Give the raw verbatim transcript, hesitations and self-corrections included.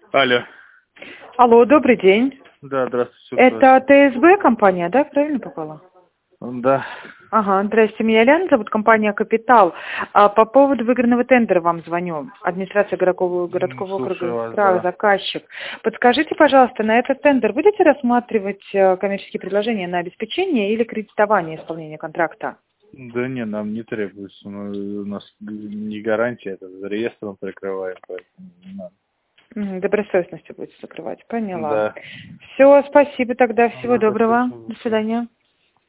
Алло. Алло, добрый день. Да, здравствуйте. Это ТСБ компания, да? Правильно попала? Да. Ага, здрасте, меня Ляна зовут, компания «Капитал». А по поводу выигранного тендера вам звоню. Администрация городского, городского округа Слушаю вас, «Справа», да. заказчик. Подскажите, пожалуйста, на этот тендер будете рассматривать э, коммерческие предложения на обеспечение или кредитование исполнения контракта? Да не, нам не требуется. Мы- у нас не гарантия, это за реестром прикрываем, поэтому не надо. Мгм, добросовестностью будете закрывать. Поняла. Да. Все, спасибо тогда, всего Ладно, доброго. спасибо. До свидания.